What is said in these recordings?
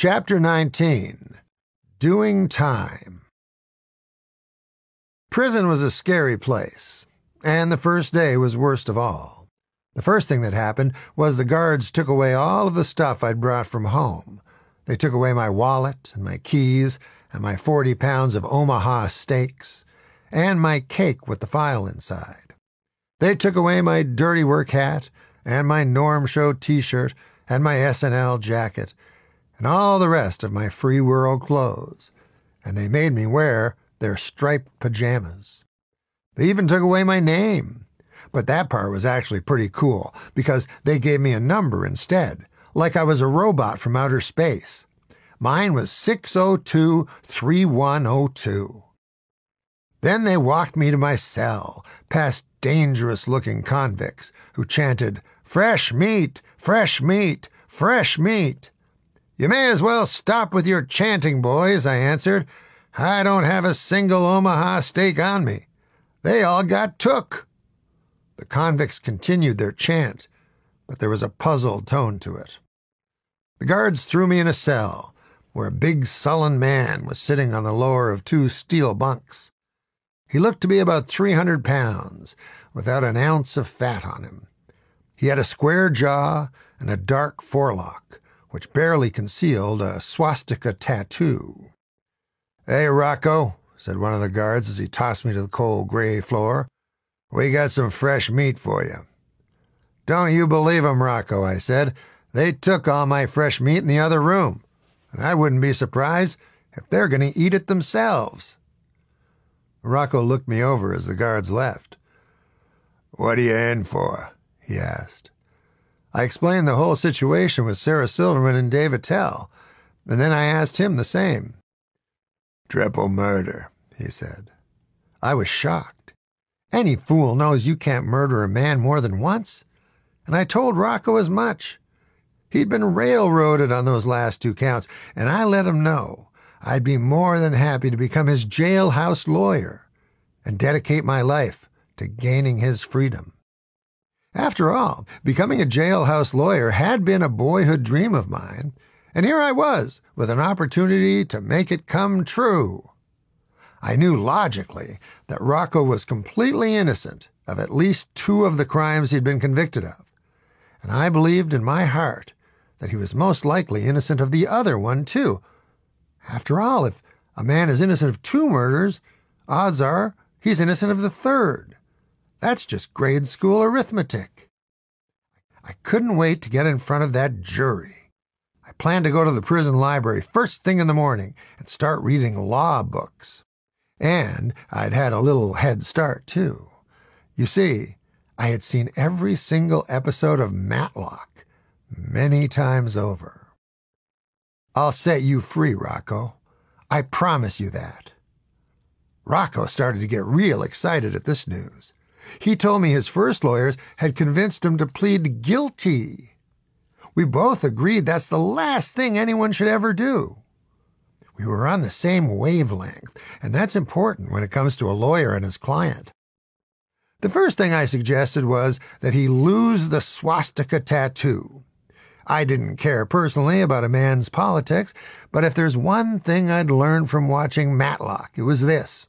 Chapter 19. Doing Time. Prison was a scary place, and the first day was worst of all. The first thing that happened was the guards took away all of the stuff I'd brought from home. They took away my wallet and my keys and my 40 pounds of Omaha steaks and my cake with the file inside. They took away my dirty work hat and my Norm Show t-shirt and my SNL jacket and all the rest of my free world clothes, and they made me wear their striped pajamas. They even took away my name, but that part was actually pretty cool because they gave me a number instead, like I was a robot from outer space. Mine was 602-3102. Then they walked me to my cell, past dangerous-looking convicts who chanted, "Fresh meat! Fresh meat! Fresh meat!" "You may as well stop with your chanting, boys," I answered. "I don't have a single Omaha steak on me. They all got took." The convicts continued their chant, but there was a puzzled tone to it. The guards threw me in a cell, where a big sullen man was sitting on the lower of 2 steel bunks. He looked to be about 300 pounds, without an ounce of fat on him. He had a square jaw and a dark forelock, which barely concealed a swastika tattoo. "Hey, Rocco," said one of the guards as he tossed me to the cold gray floor, "we got some fresh meat for you." "Don't you believe 'em, Rocco," I said. "They took all my fresh meat in the other room, and I wouldn't be surprised if they're going to eat it themselves." Rocco looked me over as the guards left. "What are you in for?" he asked. I explained the whole situation with Sarah Silverman and Dave Attell, and then I asked him the same. "Triple murder," he said. I was shocked. Any fool knows you can't murder a man more than once, and I told Rocco as much. He'd been railroaded on those last 2 counts, and I let him know I'd be more than happy to become his jailhouse lawyer and dedicate my life to gaining his freedom. After all, becoming a jailhouse lawyer had been a boyhood dream of mine, and here I was with an opportunity to make it come true. I knew logically that Rocco was completely innocent of at least 2 of the crimes he'd been convicted of, and I believed in my heart that he was most likely innocent of the other one, too. After all, if a man is innocent of 2 murders, odds are he's innocent of the 3rd. That's just grade school arithmetic. I couldn't wait to get in front of that jury. I planned to go to the prison library first thing in the morning and start reading law books. And I'd had a little head start, too. You see, I had seen every single episode of Matlock many times over. "I'll set you free, Rocco. I promise you that." Rocco started to get real excited at this news. He told me his first lawyers had convinced him to plead guilty. We both agreed that's the last thing anyone should ever do. We were on the same wavelength, and that's important when it comes to a lawyer and his client. The first thing I suggested was that he lose the swastika tattoo. I didn't care personally about a man's politics, but if there's one thing I'd learned from watching Matlock, it was this: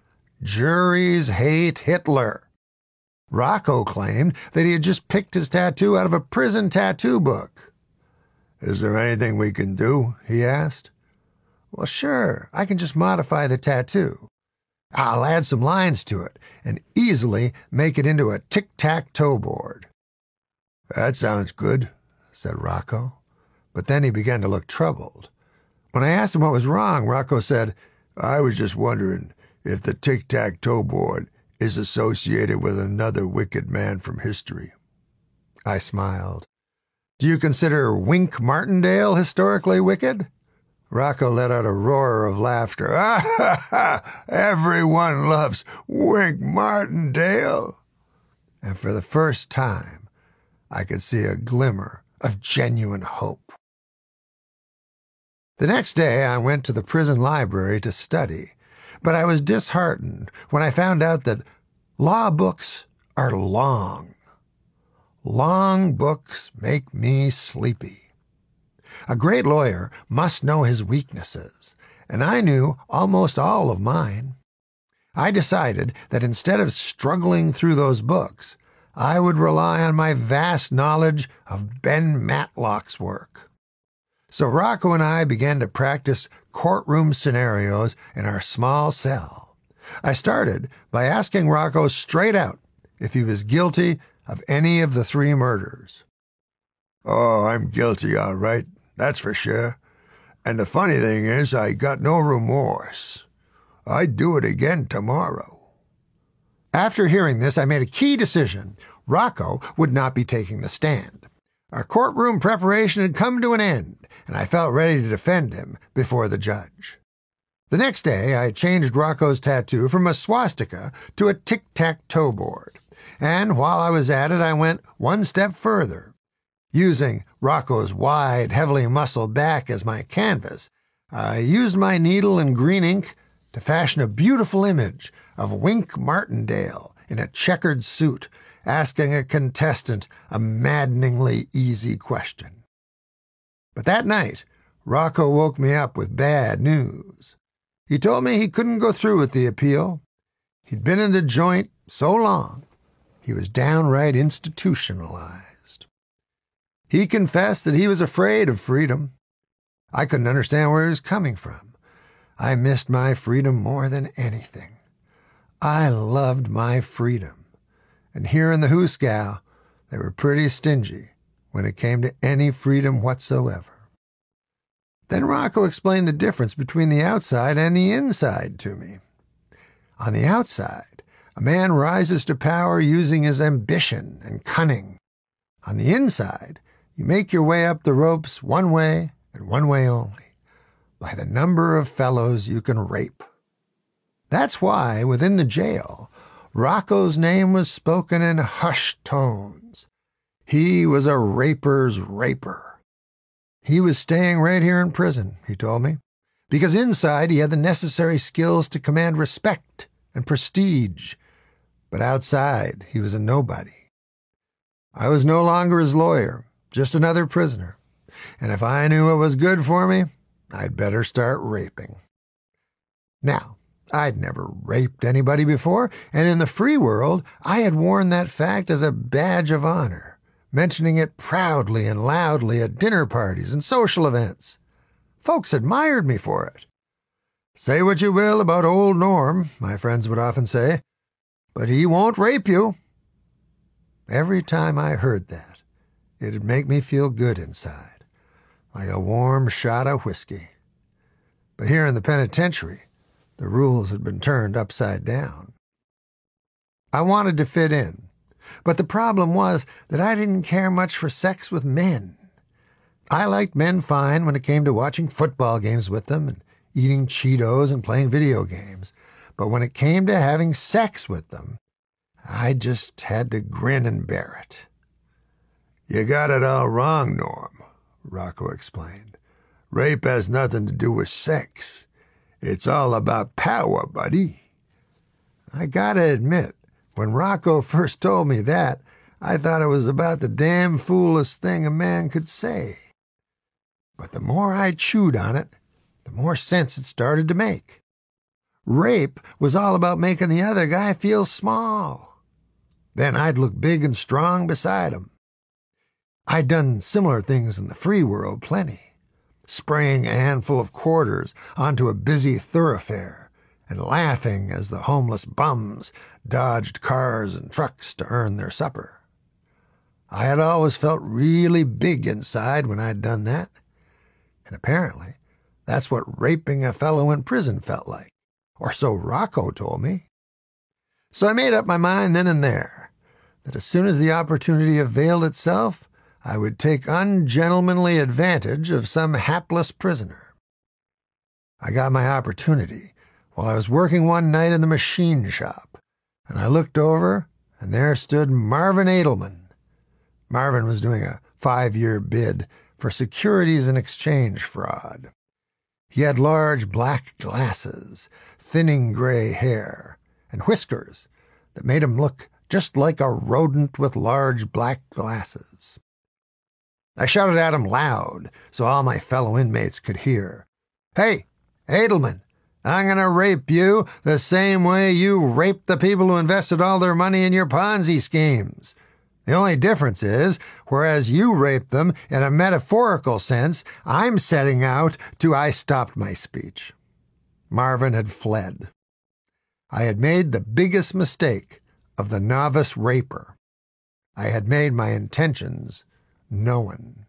juries hate Hitler. Rocco claimed that he had just picked his tattoo out of a prison tattoo book. "Is there anything we can do?" he asked. "Well, sure, I can just modify the tattoo. I'll add some lines to it and easily make it into a tic-tac-toe board." "That sounds good," said Rocco, but then he began to look troubled. When I asked him what was wrong, Rocco said, "I was just wondering if the tic-tac-toe board is associated with another wicked man from history." I smiled. "Do you consider Wink Martindale historically wicked?" Rocco let out a roar of laughter. "Ah, ha, ha! Everyone loves Wink Martindale." And for the first time, I could see a glimmer of genuine hope. The next day, I went to the prison library to study, but I was disheartened when I found out that law books are long. Long books make me sleepy. A great lawyer must know his weaknesses, and I knew almost all of mine. I decided that instead of struggling through those books, I would rely on my vast knowledge of Ben Matlock's work. So Rocco and I began to practice courtroom scenarios in our small cell. I started by asking Rocco straight out if he was guilty of any of the 3 murders. "Oh, I'm guilty, all right, that's for sure. And the funny thing is, I got no remorse. I'd do it again tomorrow." After hearing this, I made a key decision. Rocco would not be taking the stand. Our courtroom preparation had come to an end, and I felt ready to defend him before the judge. The next day, I changed Rocco's tattoo from a swastika to a tic-tac-toe board. And while I was at it, I went one step further. Using Rocco's wide, heavily muscled back as my canvas, I used my needle and green ink to fashion a beautiful image of Wink Martindale in a checkered suit, asking a contestant a maddeningly easy question. But that night, Rocco woke me up with bad news. He told me he couldn't go through with the appeal. He'd been in the joint so long, he was downright institutionalized. He confessed that he was afraid of freedom. I couldn't understand where he was coming from. I missed my freedom more than anything. I loved my freedom. And here in the Hooskow, they were pretty stingy when it came to any freedom whatsoever. Then Rocco explained the difference between the outside and the inside to me. On the outside, a man rises to power using his ambition and cunning. On the inside, you make your way up the ropes one way and one way only, by the number of fellows you can rape. That's why, within the jail, Rocco's name was spoken in hushed tones. He was a raper's raper. He was staying right here in prison, he told me, because inside he had the necessary skills to command respect and prestige, but outside he was a nobody. I was no longer his lawyer, just another prisoner, and if I knew what was good for me, I'd better start raping. Now, I'd never raped anybody before, and in the free world, I had worn that fact as a badge of honor, mentioning it proudly and loudly at dinner parties and social events. Folks admired me for it. "Say what you will about old Norm," my friends would often say, "but he won't rape you." Every time I heard that, it'd make me feel good inside, like a warm shot of whiskey. But here in the penitentiary, the rules had been turned upside down. I wanted to fit in, but the problem was that I didn't care much for sex with men. I liked men fine when it came to watching football games with them and eating Cheetos and playing video games, but when it came to having sex with them, I just had to grin and bear it. "You got it all wrong, Norm," Rocco explained. "Rape has nothing to do with sex. It's all about power, buddy." I gotta admit, when Rocco first told me that, I thought it was about the damn foolest thing a man could say. But the more I chewed on it, the more sense it started to make. Rape was all about making the other guy feel small. Then I'd look big and strong beside him. I'd done similar things in the free world plenty, spraying a handful of quarters onto a busy thoroughfare and laughing as the homeless bums dodged cars and trucks to earn their supper. I had always felt really big inside when I'd done that, and apparently that's what raping a fellow in prison felt like, or so Rocco told me. So I made up my mind then and there that as soon as the opportunity availed itself, I would take ungentlemanly advantage of some hapless prisoner. I got my opportunity while I was working one night in the machine shop, and I looked over, and there stood Marvin Edelman. Marvin was doing a 5-year bid for securities and exchange fraud. He had large black glasses, thinning gray hair, and whiskers that made him look just like a rodent with large black glasses. I shouted at him loud so all my fellow inmates could hear. "Hey, Edelman, I'm going to rape you the same way you raped the people who invested all their money in your Ponzi schemes. The only difference is, whereas you raped them in a metaphorical sense, I'm setting out to..." I stopped my speech. Marvin had fled. I had made the biggest mistake of the novice raper. I had made my intentions known.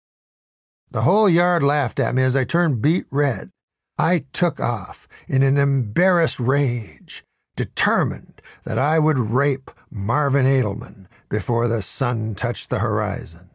The whole yard laughed at me as I turned beet red. I took off in an embarrassed rage, determined that I would rape Marvin Edelman before the sun touched the horizon.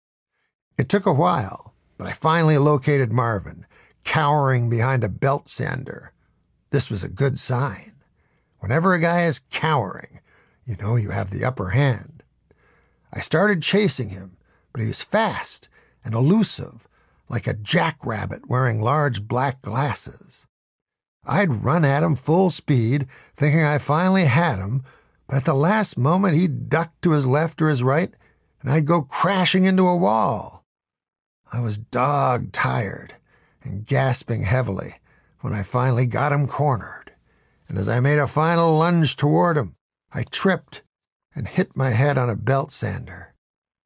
It took a while, but I finally located Marvin, cowering behind a belt sander. This was a good sign. Whenever a guy is cowering, you know you have the upper hand. I started chasing him, but he was fast and elusive, like a jackrabbit wearing large black glasses. I'd run at him full speed, thinking I finally had him, but at the last moment he'd duck to his left or his right, and I'd go crashing into a wall. I was dog-tired and gasping heavily when I finally got him cornered, and as I made a final lunge toward him, I tripped and hit my head on a belt sander.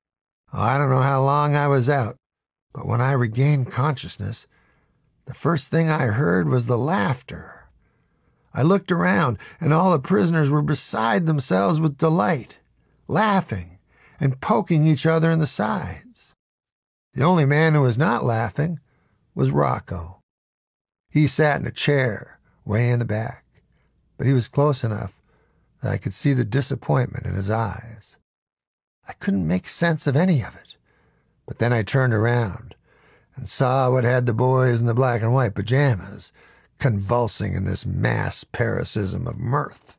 I don't know how long I was out, but when I regained consciousness, the first thing I heard was the laughter. I looked around, and all the prisoners were beside themselves with delight, laughing and poking each other in the sides. The only man who was not laughing was Rocco. He sat in a chair way in the back, but he was close enough that I could see the disappointment in his eyes. I couldn't make sense of any of it, but then I turned around and saw what had the boys in the black and white pajamas convulsing in this mass paroxysm of mirth.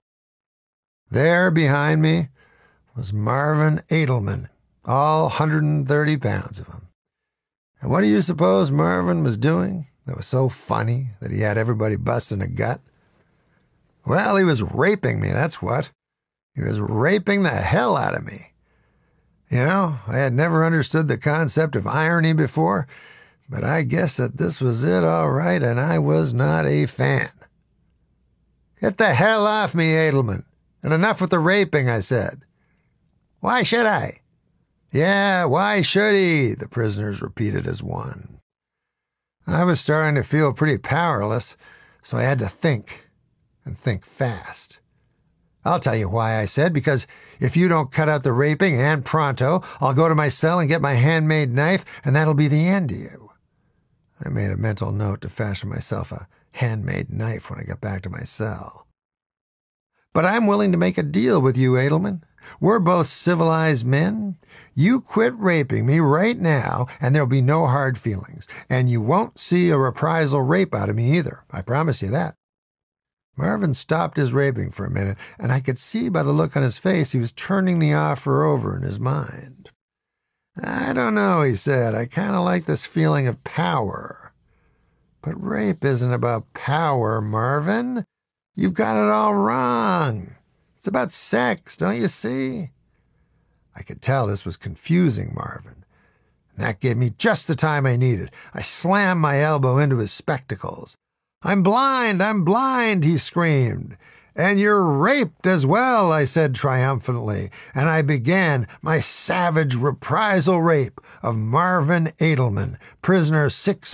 There behind me was Marvin Edelman, all 130 pounds of him. And what do you suppose Marvin was doing that was so funny that he had everybody busting a gut? Well, he was raping me, that's what. He was raping the hell out of me. You know, I had never understood the concept of irony before, but I guess that this was it all right, and I was not a fan. "Get the hell off me, Edelman, and enough with the raping," I said. "Why should I?" "Yeah, why should he?" the prisoners repeated as one. I was starting to feel pretty powerless, so I had to think, and think fast. "I'll tell you why," I said, "because if you don't cut out the raping, and pronto, I'll go to my cell and get my handmade knife, and that'll be the end of you." I made a mental note to fashion myself a handmade knife when I got back to my cell. "But I'm willing to make a deal with you, Edelman. We're both civilized men. You quit raping me right now, and there'll be no hard feelings. And you won't see a reprisal rape out of me either. I promise you that." Marvin stopped his raping for a minute, and I could see by the look on his face he was turning the offer over in his mind. "I don't know," he said. "I kind of like this feeling of power." "But rape isn't about power, Marvin. You've got it all wrong. It's about sex, don't you see?" I could tell this was confusing Marvin, and that gave me just the time I needed. I slammed my elbow into his spectacles. I'm blind, he screamed. "And you're raped as well," I said triumphantly, and I began my savage reprisal rape of Marvin Edelman, prisoner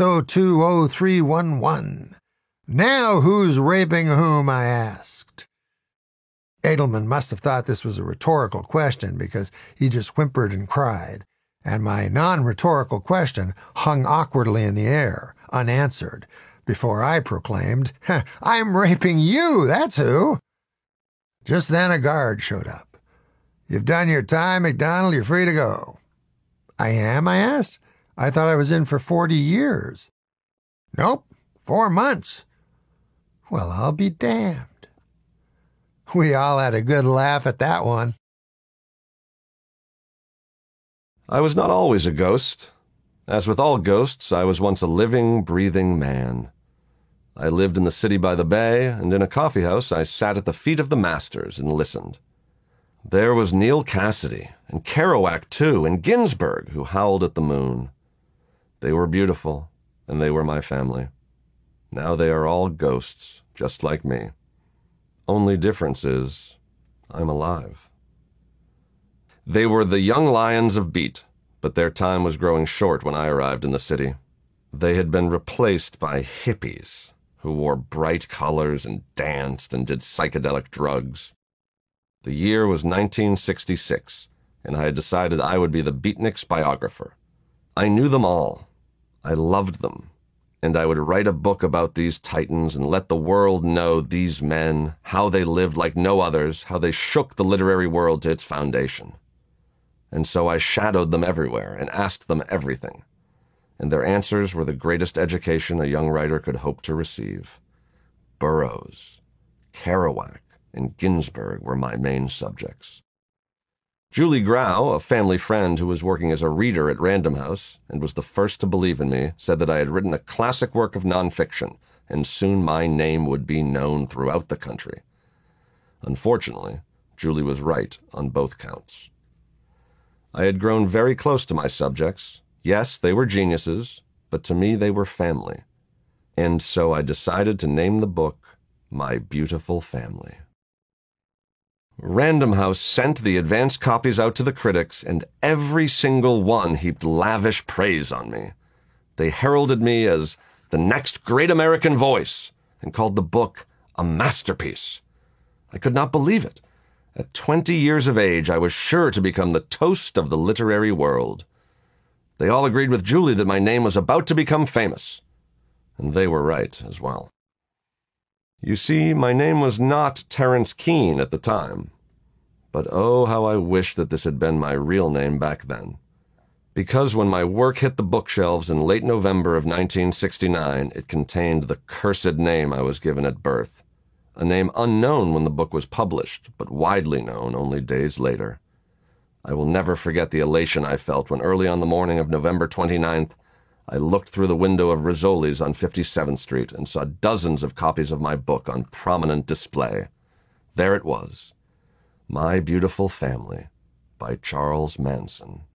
6020311. "Now who's raping whom?" I asked. Edelman must have thought this was a rhetorical question because he just whimpered and cried, and my non-rhetorical question hung awkwardly in the air, unanswered, before I proclaimed, "I'm raping you, that's who." Just then a guard showed up. "You've done your time, McDonald. You're free to go." "I am?" I asked. "I thought I was in for 40 years. "Nope, 4 months. "Well, I'll be damned." We all had a good laugh at that one. I was not always a ghost. As with all ghosts, I was once a living, breathing man. I lived in the city by the bay, and in a coffee house I sat at the feet of the masters and listened. There was Neil Cassidy, and Kerouac, too, and Ginsberg, who howled at the moon. They were beautiful, and they were my family. Now they are all ghosts, just like me. Only difference is, I'm alive. They were the young lions of beat, but their time was growing short when I arrived in the city. They had been replaced by hippies, who wore bright colors and danced and did psychedelic drugs. The year was 1966, and I had decided I would be the beatniks' biographer. I knew them all. I loved them. And I would write a book about these titans and let the world know these men, how they lived like no others, how they shook the literary world to its foundation. And so I shadowed them everywhere and asked them everything. And their answers were the greatest education a young writer could hope to receive. Burroughs, Kerouac, and Ginsberg were my main subjects. Julie Grau, a family friend who was working as a reader at Random House and was the first to believe in me, said that I had written a classic work of nonfiction, and soon my name would be known throughout the country. Unfortunately, Julie was right on both counts. I had grown very close to my subjects. Yes, they were geniuses, but to me they were family. And so I decided to name the book My Beautiful Family. Random House sent the advance copies out to the critics, and every single one heaped lavish praise on me. They heralded me as the next great American voice and called the book a masterpiece. I could not believe it. At 20 years of age, I was sure to become the toast of the literary world. They all agreed with Julie that my name was about to become famous. And they were right as well. You see, my name was not Terence Keane at the time. But oh, how I wish that this had been my real name back then. Because when my work hit the bookshelves in late November of 1969, it contained the cursed name I was given at birth. A name unknown when the book was published, but widely known only days later. I will never forget the elation I felt when early on the morning of November 29th, I looked through the window of Rizzoli's on 57th Street and saw dozens of copies of my book on prominent display. There it was, My Beautiful Family, by Charles Manson.